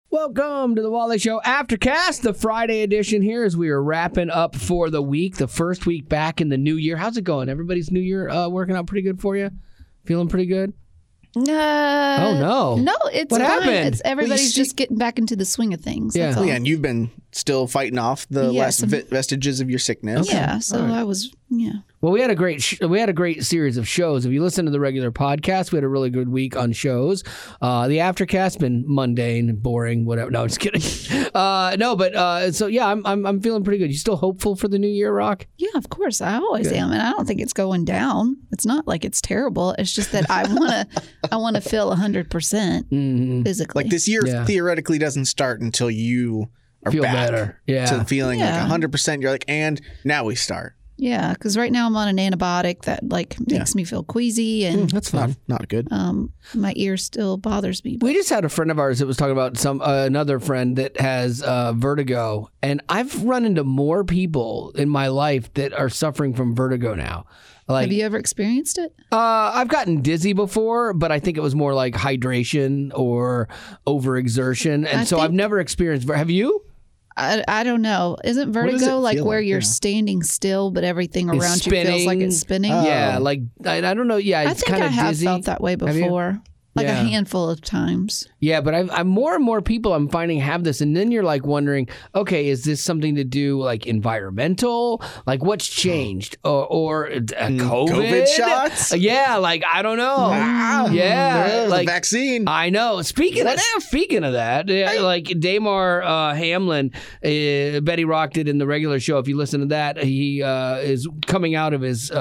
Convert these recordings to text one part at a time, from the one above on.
Welcome to the Wally Show Aftercast, the Friday edition here as we are wrapping up for the week, the first week back in the new year. How's it going? Everybody's new year working out pretty good for you? Feeling pretty good? Oh, no. No, it's what fine. happened? Everybody's just getting back into the swing of things. Yeah. That's all. Yeah, and you've been still fighting off the last vestiges of your sickness. Yeah, so I was, Well, we had a great series of shows. If you listen to the regular podcast, we had a really good week on shows. The Aftercast been mundane, boring, whatever. No, just kidding. So yeah, I'm feeling pretty good. You still hopeful for the new year, Rock? Yeah, of course. I always am, and I don't think it's going down. It's not like it's terrible. It's just that I want to feel 100% physically. Like this year theoretically doesn't start until you are Feel back better. Yeah. to feeling like 100%. You're like, and now we start. Yeah, because right now I'm on an antibiotic that makes me feel queasy, and That's fun. Not good. my ear still bothers me. We just had a friend of ours that was talking about another friend that has vertigo, and I've run into more people in my life that are suffering from vertigo now. Have you ever experienced it? I've gotten dizzy before, but I think it was more like hydration or overexertion, and I've never experienced. Have you? I don't know. Isn't vertigo like where you're standing still, but everything around you feels like it's spinning? Yeah, like I don't know. Yeah, I it's think kind I of have dizzy. felt that way before. Like a handful of times. Yeah, but I'm more and more people I'm finding have this, and then you're like wondering, okay, is this something to do like environmental? Like what's changed, or COVID shots? Yeah, like I don't know. Yeah, the like vaccine. I know. Speaking of that, like Damar Hamlin, Betty Rock did in the regular show. If you listen to that, he is coming out of his.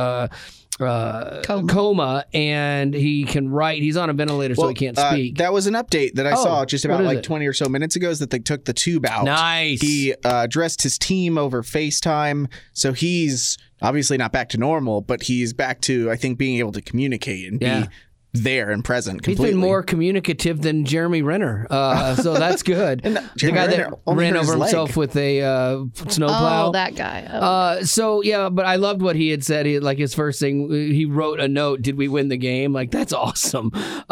Coma, and he can write. He's on a ventilator, so he can't speak. That was an update that I saw just about 20 or so minutes ago, is that they took the tube out. Nice. He addressed his team over FaceTime, so he's obviously not back to normal, but he's back to, I think, being able to communicate and be there and present completely. He's been more communicative than Jeremy Renner, so that's good. And the guy that ran over himself with a snowplow. Oh, that guy. So yeah, but I loved what he had said. Like his first thing, he wrote a note. Did we win the game? Like that's awesome.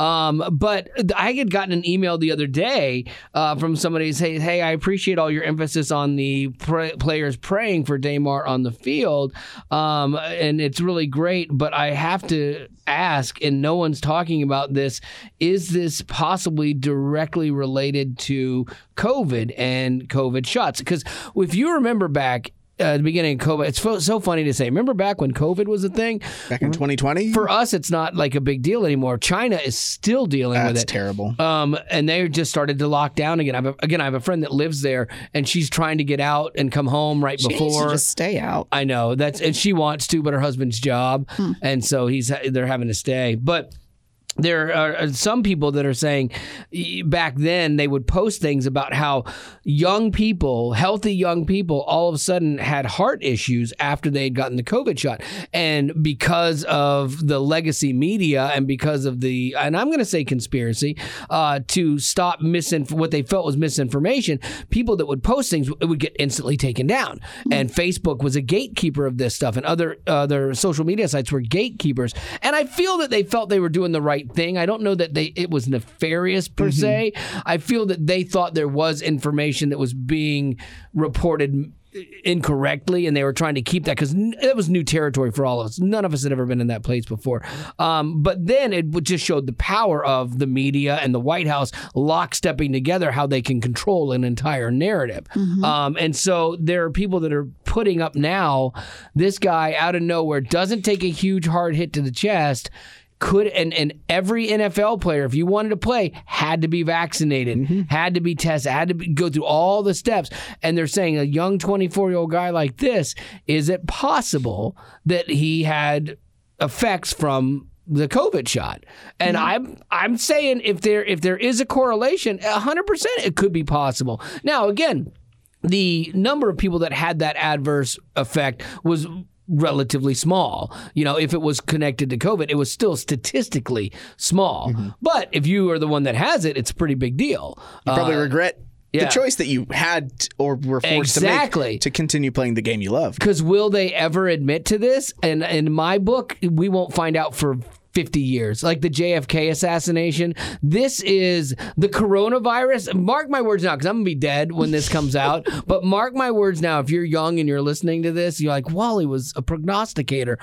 But I had gotten an email the other day from somebody saying, "Hey, I appreciate all your emphasis on the players praying for Damar on the field, and it's really great. But I have to ask, and no one's talking about this, is this possibly directly related to COVID and COVID shots? Because if you remember back at the beginning of COVID, it's so funny to say. Remember back when COVID was a thing? Back in 2020? For us, it's not like a big deal anymore. China is still dealing with it. That's terrible. And they just started to lock down again. I have a friend that lives there, and she's trying to get out and come home before. She needs to just stay out. I know. And she wants to, but her husband's job. And so they're having to stay. But there are some people that are saying back then they would post things about how young people, healthy young people, all of a sudden had heart issues after they'd gotten the COVID shot. And because of the legacy media and because of and I'm going to say conspiracy, to stop what they felt was misinformation, people that would post things, it would get instantly taken down. And Facebook was a gatekeeper of this stuff, and other social media sites were gatekeepers. And I feel that they felt they were doing the right thing. I don't know that it was nefarious per se. I feel that they thought there was information that was being reported incorrectly, and they were trying to keep that because it was new territory for all of us. None of us had ever been in that place before. But then it just showed the power of the media and the White House lockstepping together, how they can control an entire narrative. And so there are people that are putting up now, this guy out of nowhere doesn't take a huge hard hit to the chest, and every NFL player, if you wanted to play, had to be vaccinated, had to be tested, had to go through all the steps. And they're saying a young 24-year-old guy like this, is it possible that he had effects from the COVID shot? And I'm saying if there is a correlation, 100% it could be possible. Now, again, the number of people that had that adverse effect was relatively small. If it was connected to COVID, it was still statistically small. But if you are the one that has it, it's a pretty big deal. You probably regret the choice that you had or were forced to make to continue playing the game you love. Because will they ever admit to this? And in my book, we won't find out for 50 years, like the JFK assassination. This is the coronavirus. Mark my words now, because I'm going to be dead when this comes out. But mark my words now, if you're young and you're listening to this, you're like, Wally was a prognosticator.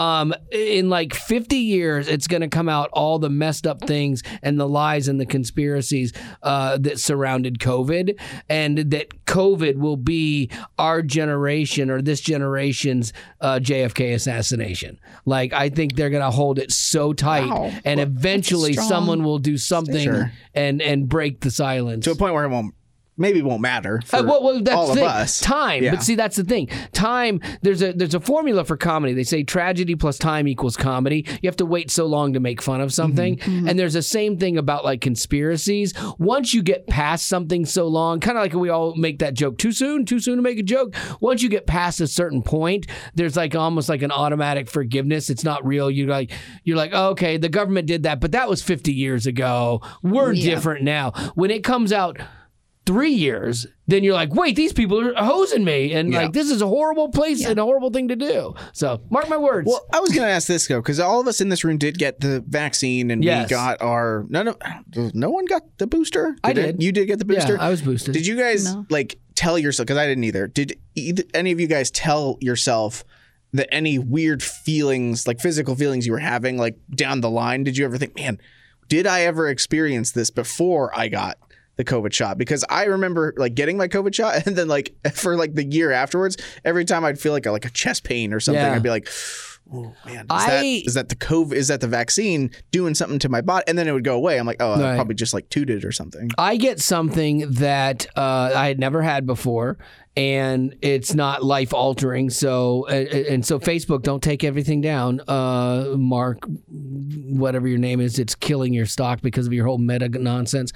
In like 50 years, it's going to come out all the messed up things and the lies and the conspiracies that surrounded COVID, and that COVID will be our generation or this generation's JFK assassination. Like, I think they're going to hold it so tight, and eventually someone will do something and break the silence to a point where it won't matter for that's all the thing. of us. Time, but see, that's the thing. Time. There's a formula for comedy. They say tragedy plus time equals comedy. You have to wait so long to make fun of something, and there's the same thing about like conspiracies. Once you get past something so long, kind of like we all make that joke too soon to make a joke. Once you get past a certain point, there's like almost like an automatic forgiveness. It's not real. You're like, oh, okay, the government did that, but that was 50 years ago. We're different now. When it comes out 3 years, then you're like, wait, these people are hosing me, and like, this is a horrible place and a horrible thing to do. So mark my words. Well, I was going to ask this though, because all of us in this room did get the vaccine, and we got our no one got the booster. I did. You did get the booster. Yeah, I was boosted. Did you guys like tell yourself? Because I didn't either. Did any of you guys tell yourself that any weird feelings, like physical feelings you were having, like down the line? Did you ever think, man, did I ever experience this before I got the COVID shot? Because I remember like getting my COVID shot, and then like for like the year afterwards, every time I'd feel like a chest pain or something, I'd be like, oh man, is that the COVID? Is that the vaccine doing something to my body? And then it would go away. I'm like, oh, I probably just like tooted or something. I get something that I had never had before, and it's not life altering. So so Facebook, don't take everything down. Mark, whatever your name is, it's killing your stock because of your whole meta nonsense.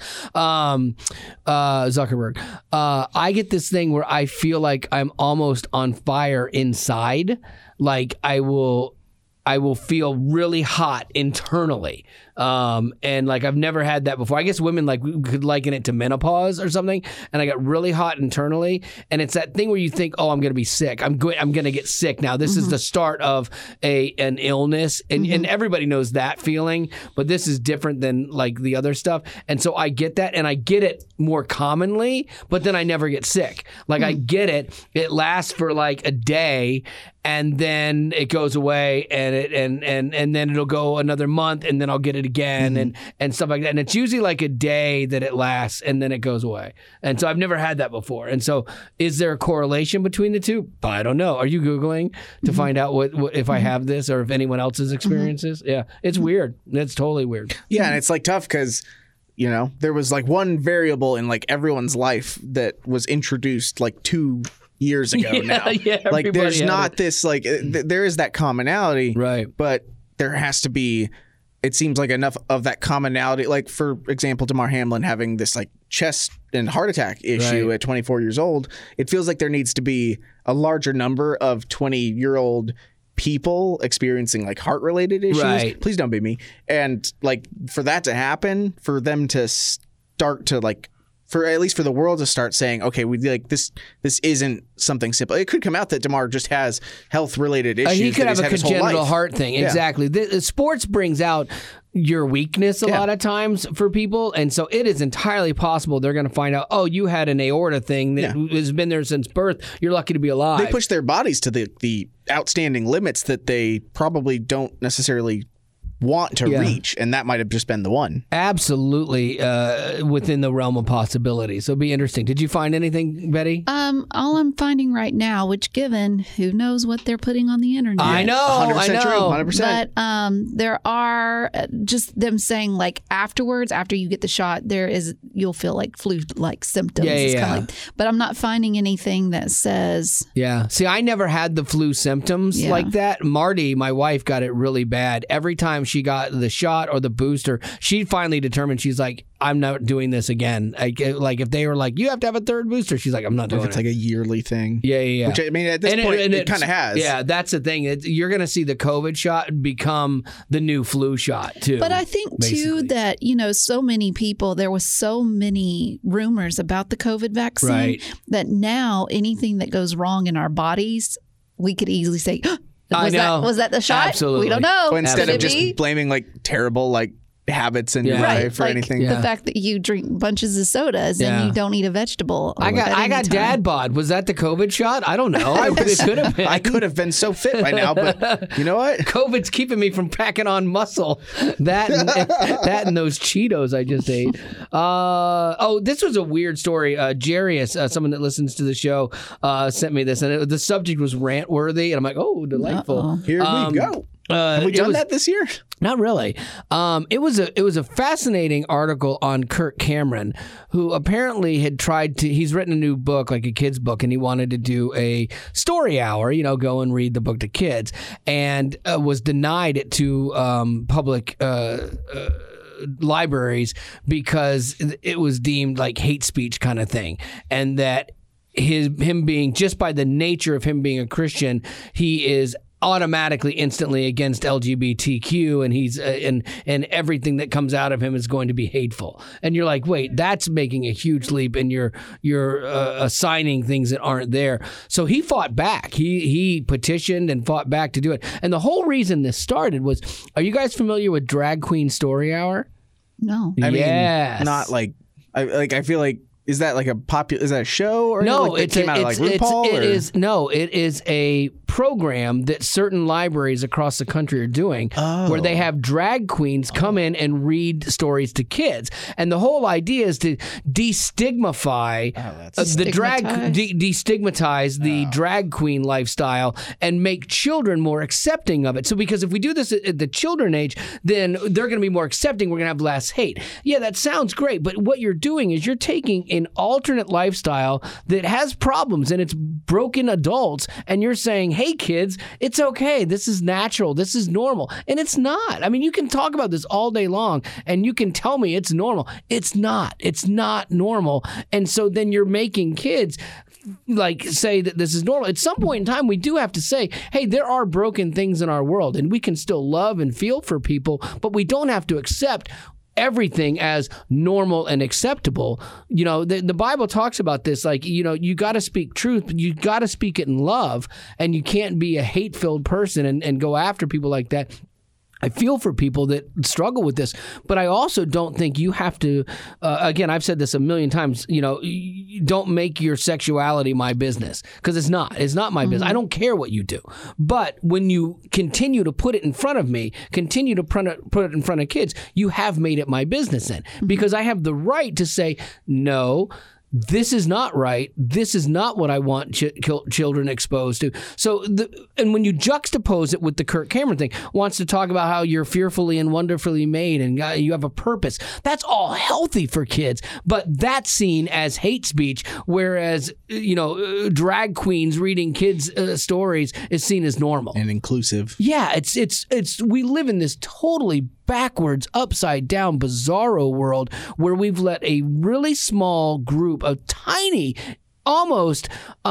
Zuckerberg. I get this thing where I feel like I'm almost on fire inside. Like I will feel really hot internally. And like I've never had that before. I guess women like could liken it to menopause or something. And I got really hot internally. And it's that thing where you think, oh, I'm going to be sick. I'm going to get sick now. This is the start of an illness. And everybody knows that feeling. But this is different than like the other stuff. And so I get that, and I get it more commonly, but then I never get sick. Like I get it. It lasts for like a day, and then it goes away, and then it'll go another month, and then I'll get it again, and stuff like that. And it's usually like a day that it lasts, and then it goes away. And so I've never had that before. And so is there a correlation between the two? I don't know. Are you Googling to find out what if I have this, or if anyone else's experiences? Yeah, it's weird. It's totally weird. Yeah, and it's like tough because, you know, there was like one variable in like everyone's life that was introduced like 2 years ago now. Like there's not this like there is that commonality, right? But there has to be, it seems like, enough of that commonality. Like for example, Damar Hamlin having this like chest and heart attack issue at 24 years old. It feels like there needs to be a larger number of 20-year-old people experiencing like heart related issues. Right. Please don't be me. And like for that to happen, for them to start to like, for at least for the world to start saying, okay, we like this isn't something simple. It could come out that Damar just has health related issues. He could have a congenital life. heart thing. Exactly. The sports brings out your weakness a lot of times for people, and so it is entirely possible they're going to find out, oh, you had an aorta thing that has been there since birth. You're lucky to be alive. They push their bodies to the outstanding limits that they probably don't necessarily want to reach, and that might have just been the one. Absolutely within the realm of possibility. So it'd be interesting. Did you find anything, Betty? All I'm finding right now, which given who knows what they're putting on the internet. I know, 100% true, 100%. But there are just them saying like afterwards, after you get the shot, you'll feel like flu-like symptoms. Like, but I'm not finding anything that says. Yeah. See, I never had the flu symptoms like that. Marty, my wife, got it really bad. Every time she got the shot or the booster, she finally determined, she's like, I'm not doing this again. Like if they were like, you have to have a third booster, she's like, I'm not doing it. If it's like a yearly thing. Yeah. Which I mean, at this point, it kind of has. Yeah, that's the thing. You're going to see the COVID shot become the new flu shot too. But I think too that, you know, so many people, there was so many rumors about the COVID vaccine that now anything that goes wrong in our bodies, we could easily say, Was that the shot? Absolutely. We don't know. So instead Could of it just be? blaming like terrible like habits in your Right. life or like anything. the fact that you drink bunches of sodas and you don't eat a vegetable. I got dad bod. Was that the COVID shot? I don't know. It could have been. I could have been so fit by now, but you know what? COVID's keeping me from packing on muscle. That and those Cheetos I just ate. This was a weird story. Jarius, someone that listens to the show, sent me this, and the subject was rant worthy, and I'm like, oh, delightful. Uh-oh. Here we go. Have we done that this year? Not really. It was a fascinating article on Kirk Cameron, who apparently had tried to. He's written a new book, like a kid's book, and he wanted to do a story hour. Go and read the book to kids, and was denied it to public libraries because it was deemed like hate speech kind of thing, and that him being, just by the nature of him being a Christian, he is automatically instantly against LGBTQ, and he's and everything that comes out of him is going to be hateful. And you're like, wait, that's making a huge leap, and you're assigning things that aren't there. So he fought back. He petitioned and fought back to do it. And the whole reason this started was, are you guys familiar with Drag Queen Story Hour? No. I mean, Yes. not like I feel like, is that like is that a show or No, like came out of like RuPaul? It is a program that certain libraries across the country are doing, where they have drag queens come in and read stories to kids. And the whole idea is to destigmatize the drag queen lifestyle and make children more accepting of it. So because if we do this at the children age, then they're going to be more accepting. We're going to have less hate. Yeah, that sounds great, but what you're doing is you're taking an alternate lifestyle that has problems and it's broken adults, and you're saying, hey kids, it's okay, this is natural, this is normal. And it's not. I mean, you can talk about this all day long and you can tell me it's normal. It's not normal. And so then you're making kids like say that this is normal. At some point in time, we do have to say, hey, there are broken things in our world, and we can still love and feel for people, but we don't have to accept everything as normal and acceptable. The Bible talks about this, like, you got to speak truth, but you got to speak it in love, and you can't be a hate-filled person and go after people like that. I feel for people that struggle with this, but I also don't think you have to, again, I've said this a million times, don't make your sexuality my business, because it's not my business. I don't care what you do. But when you continue to put it in front of me, continue to put it in front of kids, you have made it my business then, because I have the right to say, no, this is not right. This is not what I want children exposed to. So, and when you juxtapose it with the Kirk Cameron thing, wants to talk about how you're fearfully and wonderfully made and you have a purpose. That's all healthy for kids, but that's seen as hate speech, whereas, drag queens reading kids' stories is seen as normal and inclusive. Yeah, it's we live in this totally backwards, upside down, bizarro world where we've let a really small group, a tiny, almost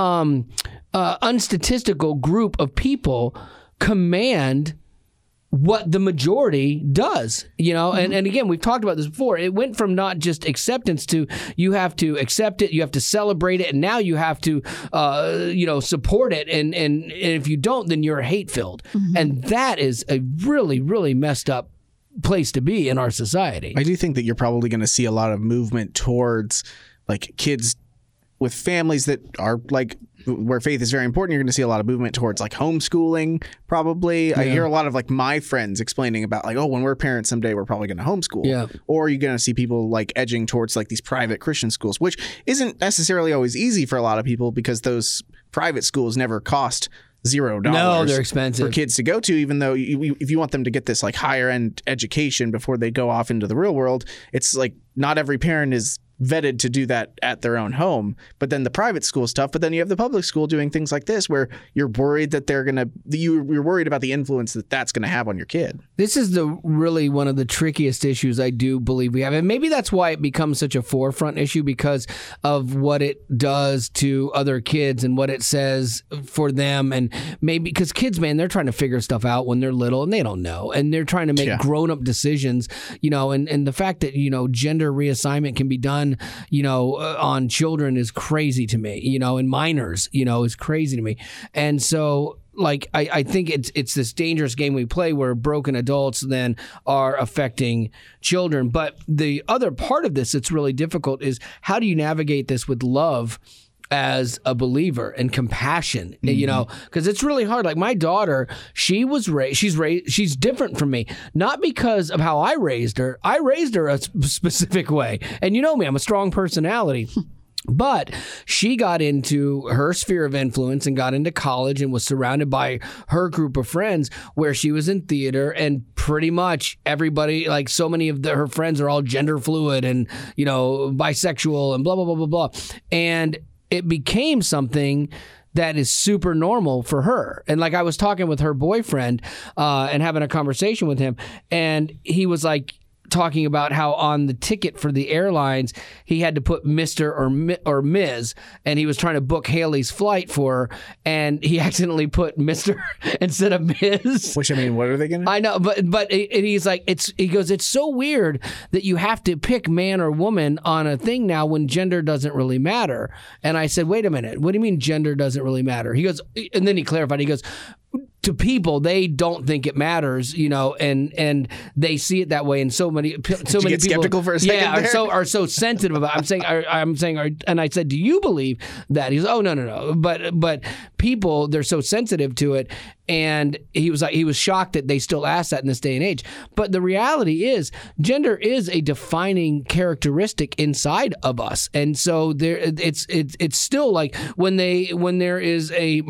unstatistical group of people command what the majority does, and again, we've talked about this before. It went from not just acceptance to you have to accept it, you have to celebrate it, and now you have to, support it. And if you don't, then you're hate-filled. And that is a really, really messed up place to be in our society. I do think that you're probably going to see a lot of movement towards like kids with families that are like where faith is very important. You're going to see a lot of movement towards like homeschooling probably. Yeah. I hear a lot of like my friends explaining about like, oh, when we're parents someday, we're probably going to homeschool. Yeah. Or you're going to see people like edging towards like these private Christian schools, which isn't necessarily always easy for a lot of people because those private schools never cost $0. No, they're expensive for kids to go to, even though if you want them to get this like higher end education before they go off into the real world, it's like not every parent is vetted to do that at their own home. But then the private school stuff, but then you have the public school doing things like this where you're worried that you're worried about the influence that's going to have on your kid. This is really one of the trickiest issues I do believe we have. And maybe that's why it becomes such a forefront issue, because of what it does to other kids and what it says for them. And maybe because kids, man, they're trying to figure stuff out when they're little and they don't know. And they're trying to make grown-up decisions, and the fact that, gender reassignment can be done on children is crazy to me, and minors, is crazy to me. And so like I think it's this dangerous game we play where broken adults then are affecting children. But the other part of this that's really difficult is how do you navigate this with love as a believer and compassion, you know, because it's really hard. Like my daughter, she's different from me, not because of how I raised her. I raised her a specific way. And you know me, I'm a strong personality. But she got into her sphere of influence and got into college and was surrounded by her group of friends where she was in theater, and pretty much everybody, like so many of her friends are all gender fluid and, you know, bisexual and blah, blah, blah, blah, blah. And it became something that is super normal for her. And like I was talking with her boyfriend and having a conversation with him, and he was like talking about how on the ticket for the airlines, he had to put Mr. or Ms. and he was trying to book Haley's flight for her, and he accidentally put Mr. instead of Ms. Which, I mean, what are they going to? I know, but he's like, he goes, it's so weird that you have to pick man or woman on a thing now when gender doesn't really matter. And I said, wait a minute, what do you mean gender doesn't really matter? He goes, and then he clarified, he goes, to people, they don't think it matters, you know, and they see it that way. And so many people, skeptical for a second, are so sensitive about it. I'm saying, and I said, do you believe that? He's, oh no. But people, they're so sensitive to it. And he was shocked that they still ask that in this day and age. But the reality is, gender is a defining characteristic inside of us, and so it's still like when there is a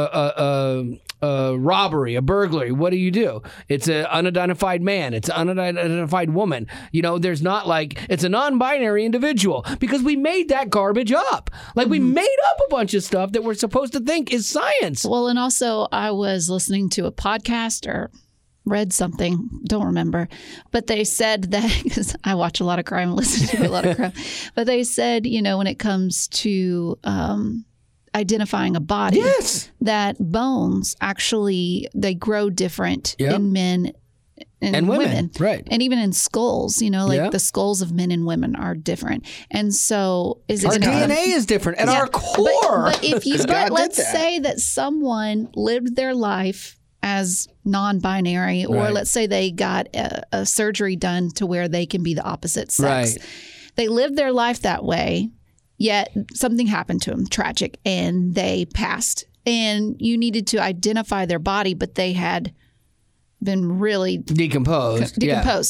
robbery, a burglary, what do? It's an unidentified man. It's an unidentified woman. You know, there's not like it's a non-binary individual because we made that garbage up. Like we made up a bunch of stuff that we're supposed to think is science. Well, and also I was listening to a podcast or read something, don't remember, but they said that, because I watch a lot of crime, listen to a lot of crime, but they said, you know, when it comes to identifying a body, yes, that bones actually, they grow different in men and women. Right. And even in skulls, you know, like the skulls of men and women are different. And so our DNA is different at our core. But if you, let's say that someone lived their life as non-binary, or let's say they got a surgery done to where they can be the opposite sex. Right. They lived their life that way, yet something happened to them, tragic, and they passed. And you needed to identify their body, but they had been really decomposed.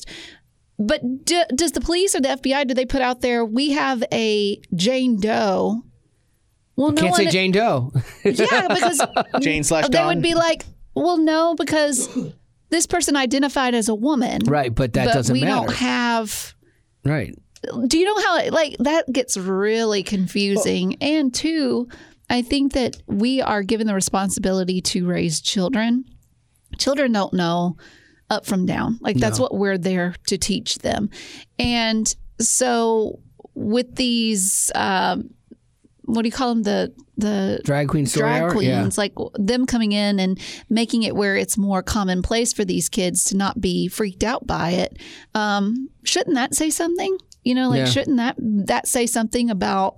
But does the police or the FBI, do they put out there, we have a Jane Doe? Well, no, can't say Jane Doe. Yeah, because Jane/Dawn. They would be like, well, no, because this person identified as a woman. Right, but that doesn't matter. We don't have. Right. Do you know how, like, that gets really confusing? And two, I think that we are given the responsibility to raise children. Children don't know up from down. Like, that's what we're there to teach them. And so with these, what do you call them? The drag queen story drag hour? queens, like them coming in and making it where it's more commonplace for these kids to not be freaked out by it. Shouldn't that say something? You know, like, shouldn't that say something about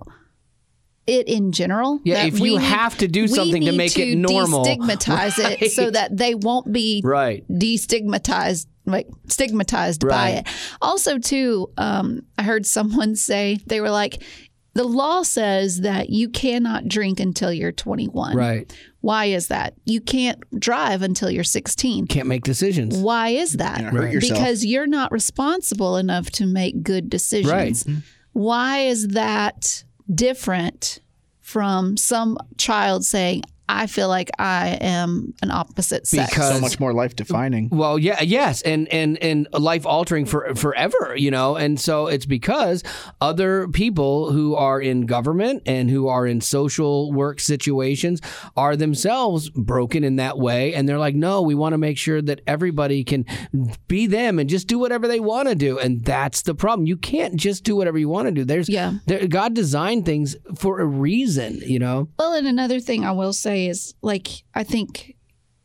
it in general? Yeah, if you have to do something to make it normal. Destigmatize it so that they won't be destigmatized, like stigmatized by it. Also, too, I heard someone say, they were like, the law says that you cannot drink until you're 21. Right. Why is that? You can't drive until you're 16. Can't make decisions. Why is that? Hurt yourself. Because you're not responsible enough to make good decisions. Right. Why is that different from some child saying, I feel like I am an opposite sex? Because so much more life defining. Well, yes, and life altering forever, you know. And so it's because other people who are in government and who are in social work situations are themselves broken in that way, and they're like, no, we want to make sure that everybody can be them and just do whatever they want to do. And that's the problem. You can't just do whatever you want to do. God designed things for a reason, you know. Well, and another thing I will say is, like, I think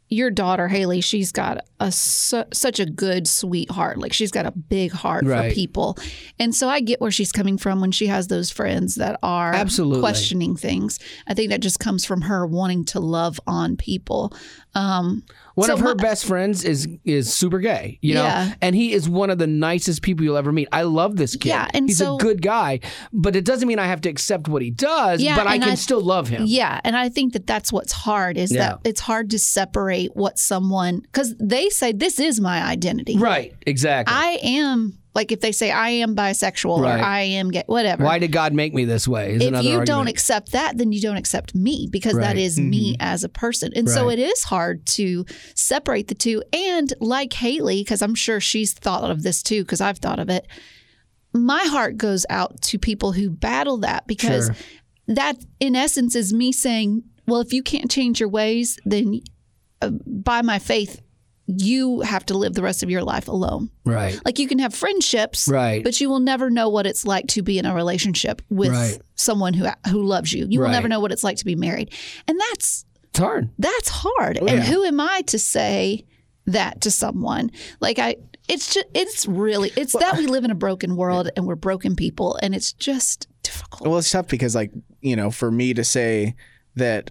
your daughter Haley, she's got such a good, sweet heart. Like she's got a big heart Right. for people, and so I get where she's coming from when she has those friends that are Absolutely. questioning things. I think that just comes from her wanting to love on people. One So of her my- best friends is super gay, you know, Yeah. and he is one of the nicest people you'll ever meet. I love this kid. Yeah, and he's so- a good guy, but it doesn't mean I have to accept what he does. Yeah, but I and can I- still love him. Yeah, and I think that that's what's hard is Yeah. that it's hard to separate what someone, because they say this is my identity. Right. Exactly. I am, like if they say I am bisexual Right. or I am gay, whatever. Why did God make me this way? Is If another you argument. don't accept that, then you don't accept me, because Right. that is me as a person. And so Right. it is hard to separate the two. And like Haley, because I'm sure she's thought of this too, because I've thought of it, my heart goes out to people who battle that, because Sure. that in essence is me saying, well, if you can't change your ways, then by my faith, you have to live the rest of your life alone. Right. Like you can have friendships, Right. but you will never know what it's like to be in a relationship with Right. someone who loves you. You will Right. never know what it's like to be married. And that's It's hard. hard. And who am I to say that to someone? Like it's that we live in a broken world and we're broken people, and it's just difficult. Well, it's tough because, like, you know, for me to say that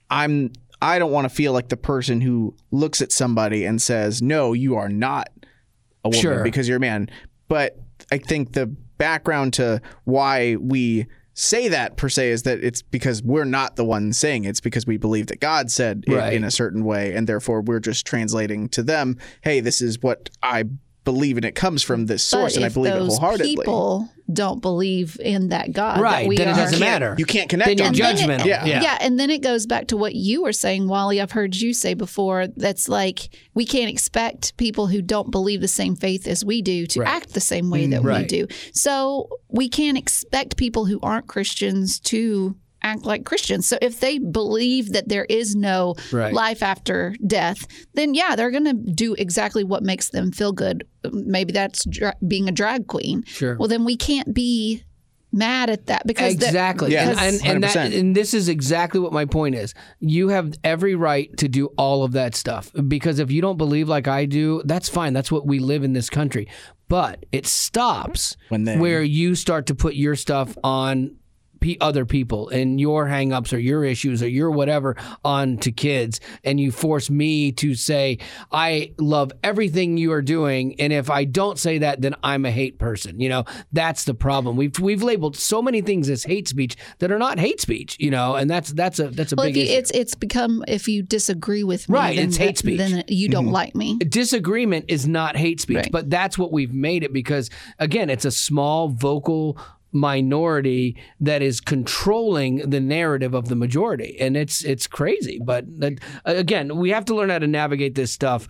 I don't want to feel like the person who looks at somebody and says, no, you are not a woman Sure. because you're a man. But I think the background to why we say that per se is that it's because we're not the ones saying it. It's because we believe that God said it Right. in a certain way, and therefore we're just translating to them, hey, this is what I believe, and it comes from this source, but and I if believe it those wholeheartedly. people don't believe in that God, Right. that we Then it are, doesn't matter. You can't connect Then you're on that. judgmental. Yeah. Yeah, and then it goes back to what you were saying, Wally. I've heard you say before, that's like we can't expect people who don't believe the same faith as we do to Right. act the same way that Right. we do. So we can't expect people who aren't Christians to act like Christians. So if they believe that there is no Right. life after death, then yeah, they're going to do exactly what makes them feel good. Maybe that's being a drag queen. Sure. Well, then we can't be mad at that because Exactly. Yeah, And 100%. and this is exactly what my point is. You have every right to do all of that stuff, because if you don't believe like I do, that's fine. That's what we live in this country. But it stops where you start to put your stuff on other people and your hangups or your issues or your whatever onto kids, and you force me to say I love everything you are doing, and if I don't say that, then I'm a hate person. You know, that's the problem. We've labeled so many things as hate speech that are not hate speech. You know, and that's a well, big if issue. it's become, if you disagree with me, Right, then it's hate speech. Then you don't like me. Disagreement is not hate speech, Right. but that's what we've made it, because again, it's a small vocal minority that is controlling the narrative of the majority, and it's crazy. But again, we have to learn how to navigate this stuff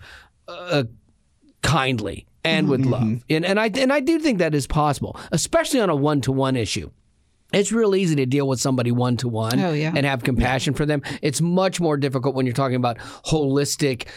kindly and with love, and I do think that is possible, especially on a one-to-one issue. It's real easy to deal with somebody one-to-one Oh, yeah. and have compassion for them. It's much more difficult when you're talking about holistic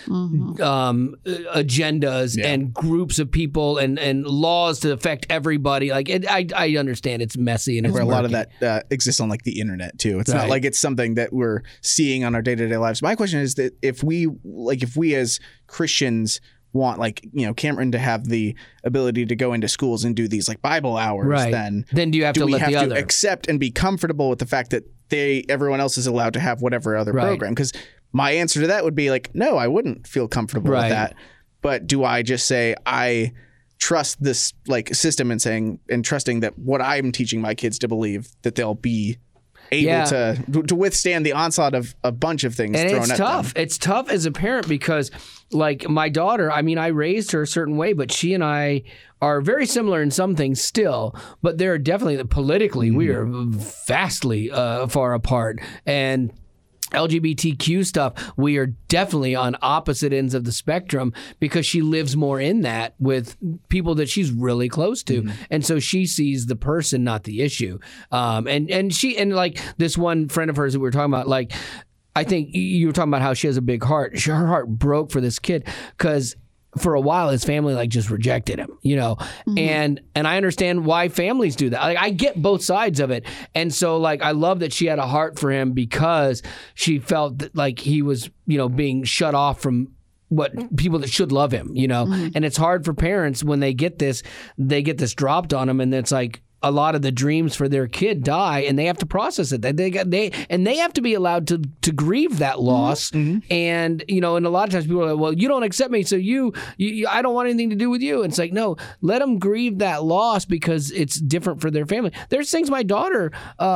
agendas and groups of people and laws to affect everybody. Like I understand it's messy and it's Where a lot of murky. that exists on like the internet too. It's Right. not like it's something that we're seeing on our day-to-day lives. My question is that if we as Christians want, like, you know, Cameron to have the ability to go into schools and do these like Bible hours, Right. then do you have to we let have the to other accept and be comfortable with the fact that everyone else is allowed to have whatever other Right. program? Because my answer to that would be like, no, I wouldn't feel comfortable Right. with that. But do I just say I trust this like system and trusting that what I'm teaching my kids to believe, that they'll be able to withstand the onslaught of a bunch of things And thrown it's at tough. them? It's tough as a parent because, like, my daughter, I mean, I raised her a certain way, but she and I are very similar in some things still, but they're definitely, politically, we are vastly far apart. And LGBTQ stuff, we are definitely on opposite ends of the spectrum because she lives more in that with people that she's really close to. And so she sees the person, not the issue. And like this one friend of hers that we were talking about, like, I think you were talking about how she has a big heart. Her heart broke for this kid because for a while his family like just rejected him, you know, and I understand why families do that. Like, I get both sides of it, and so like I love that she had a heart for him because she felt that, like he was, you know, being shut off from what people that should love him, you know, and it's hard for parents when they get this dropped on them, and it's like a lot of the dreams for their kid die, and they have to process it. They have to be allowed to grieve that loss. And you know, and a lot of times people are like, well, you don't accept me, so you I don't want anything to do with you. And it's like, no, let them grieve that loss because it's different for their family. There's things my daughter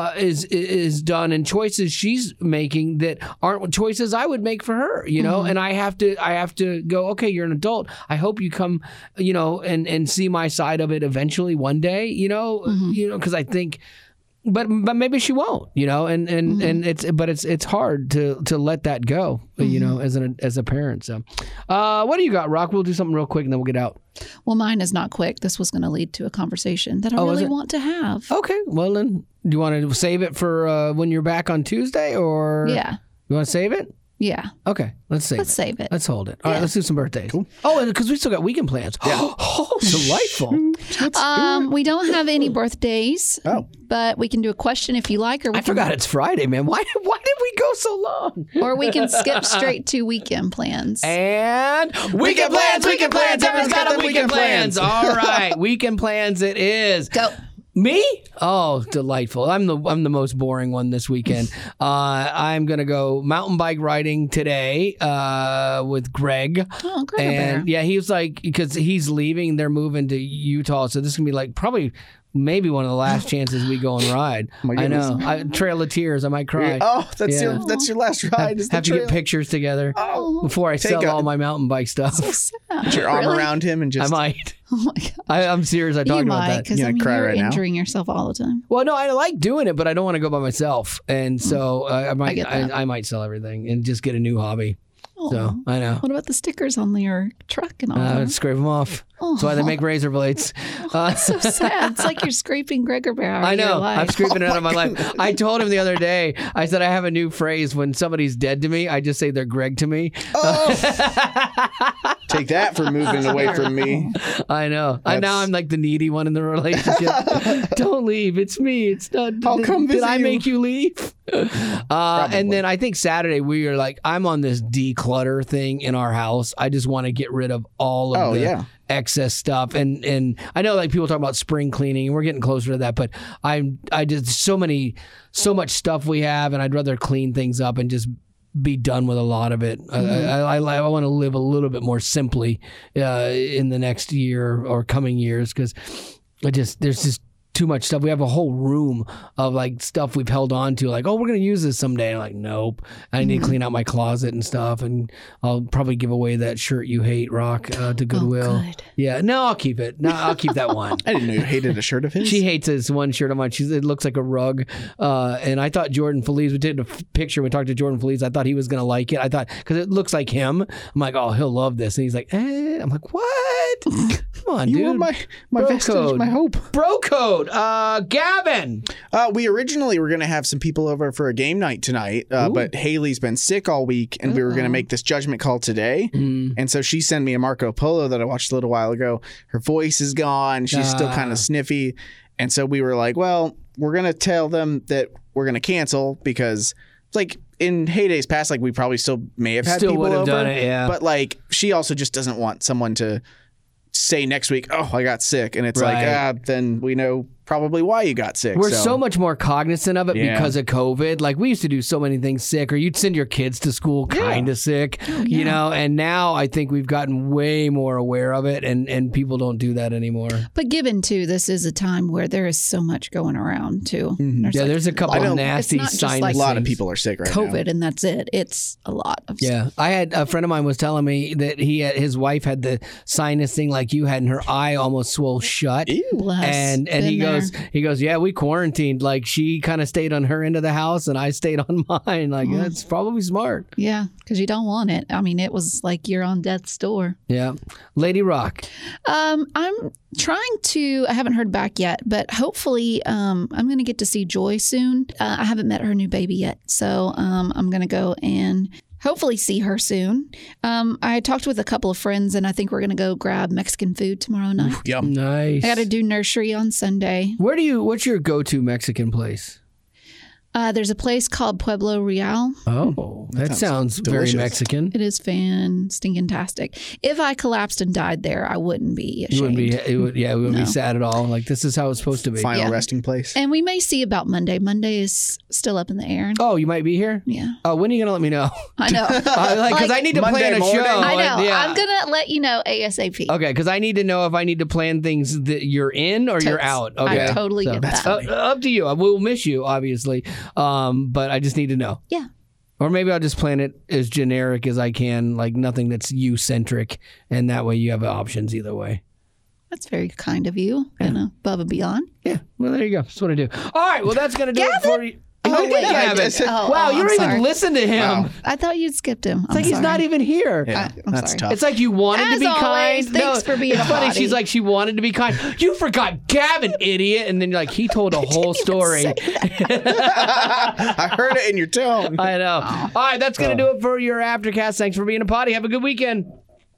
is done and choices she's making that aren't choices I would make for her, you know. And I have to go, okay, you're an adult. I hope you come, you know, and see my side of it eventually one day, you know. You know, because I think, but maybe she won't, you know, and it's hard to let that go, you know, as a parent. So, what do you got, Rock? We'll do something real quick and then we'll get out. Well, mine is not quick. This was going to lead to a conversation that I really want to have. Okay, well then, do you want to save it for when you're back on Tuesday, or you want to save it? Yeah. Okay, let's save it. Let's hold it. All right, let's do some birthdays. Cool. Oh, and because we still got weekend plans. Yeah. Oh, delightful. We don't have any birthdays. But we can do a question if you like, or I forgot it's Friday, man. Why did we go so long? Or we can skip straight to weekend plans. And weekend plans. Everyone's got weekend plans. All right, weekend plans. It is. Go. Me? Oh, delightful. I'm the most boring one this weekend. I'm going to go mountain bike riding today with Greg. Oh, Greg. And yeah, he was like, because he's leaving, they're moving to Utah. So this is going to be like probably maybe one of the last chances we go and ride. I know. Trail of Tears. I might cry. Oh, that's your last ride. Have to get pictures together before I sell all my mountain bike stuff. So sad. Put your arm around him and just... I might. Oh my God. I'm serious. I talked about that. Because you're injuring yourself all the time. Well, no, I like doing it, but I don't want to go by myself, and so I might sell everything and just get a new hobby. Oh. So I know. What about the stickers on your truck and all that? Scrape them off. That's why they make razor blades. That's so sad. It's like you're scraping Gregor Bear out of your life. I'm scraping it out of my life. I told him the other day, I said I have a new phrase. When somebody's dead to me, I just say they're Greg to me. Take that for moving away from me. I know. Now I'm like the needy one in the relationship. Don't leave. It's me. It's not. I'll come visit Did I you. make you leave? And then I think Saturday we are like, I'm on this declutter thing in our house. I just want to get rid of all of the excess stuff. And I know like people talk about spring cleaning, and we're getting closer to that, but I just so much stuff we have, and I'd rather clean things up and just be done with a lot of it. I want to live a little bit more simply in the next year or coming years, because there's just too much stuff. We have a whole room of like stuff we've held on to, like, oh, we're going to use this someday. And I'm like, nope. I need to clean out my closet and stuff. And I'll probably give away that shirt you hate, Rock, to Goodwill. Oh, good. Yeah. No, I'll keep it. No, I'll keep that one. I didn't know you hated a shirt of his. She hates this one shirt of mine. It looks like a rug. And I thought Jordan Feliz, we did a picture. We talked to Jordan Feliz. I thought he was going to like it. I thought, because it looks like him. I'm like, oh, he'll love this. And he's like, eh. I'm like, what? Come on, you dude. were my vestige, my hope. Bro code. Gavin. We originally were going to have some people over for a game night tonight, but Haley's been sick all week, and we were going to make this judgment call today. And so she sent me a Marco Polo that I watched a little while ago. Her voice is gone. She's still kind of sniffy. And so we were like, well, we're going to tell them that we're going to cancel, because it's like in heydays past, like we probably still may have had people would have over, done it, yeah. But like she also just doesn't want someone to say next week, oh, I got sick. And it's like, then we know probably why you got sick. We're so much more cognizant of it because of COVID. Like we used to do so many things sick, or you'd send your kids to school kind of sick, you know, and now I think we've gotten way more aware of it, and people don't do that anymore. But given too, this is a time where there is so much going around too. There's a couple of nasty sinus a lot of people are sick right now. COVID, and that's it. It's a lot of stuff. I had a friend of mine was telling me that his wife had the sinus thing like you had, and her eye almost swole shut. And he goes, yeah, we quarantined. Like she kind of stayed on her end of the house, and I stayed on mine. Like that's probably smart. Yeah, because you don't want it. I mean, it was like you're on death's door. Yeah, Lady Rock. I'm trying to. I haven't heard back yet, but hopefully, I'm going to get to see Joy soon. I haven't met her new baby yet, so I'm going to go and hopefully see her soon. I talked with a couple of friends, and I think we're going to go grab Mexican food tomorrow night. Yum. Nice. I got to do nursery on Sunday. What's your go-to Mexican place? There's a place called Pueblo Real. Oh, that sounds very delicious. Mexican. It is fan-stinking-tastic. If I collapsed and died there, I wouldn't be ashamed. You wouldn't be, we wouldn't be sad at all. Like, this is how it's supposed to be. Final Yeah. resting place. And we may see about Monday. Monday is still up in the air. Oh, you might be here? Yeah. Oh, when are you going to let me know? I know. Because I need to Monday plan a morning? show. I know. Yeah. I'm going to let you know ASAP. Okay, because I need to know if I need to plan things that you're in or you're Totes. out. Okay. I totally get that. Up to you. I will miss you, obviously. But I just need to know. Yeah. Or maybe I'll just plan it as generic as I can, like nothing that's you-centric. And that way you have options either way. That's very kind of you and above and beyond. Yeah. Well, there you go. That's what I do. All right. Well, that's going to do it for you. Oh, Look wait. at Gavin. Oh, wow, you I'm don't sorry. even listen to him. Wow. I thought you'd skipped him. It's like he's not even here. Yeah, I'm that's sorry. tough. It's like you wanted to As be always, kind. thanks for being it's a funny. hottie. She's like, she wanted to be kind. You forgot Gavin, idiot. And then you're like, he told a whole story. I heard it in your tone. I know. All right, that's going to do it for your Aftercast. Thanks for being a potty. Have a good weekend.